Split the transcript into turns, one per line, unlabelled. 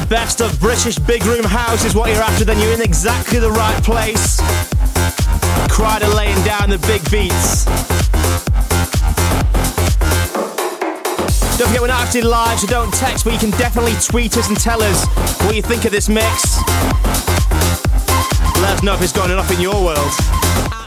best of British big room house is what you're after, then you're in exactly the right place. Kryder laying down the big beats. Don't forget we're not actually live, so don't text, but you can definitely tweet us and tell us what you think of this mix. Let us know if it's going enough in your world.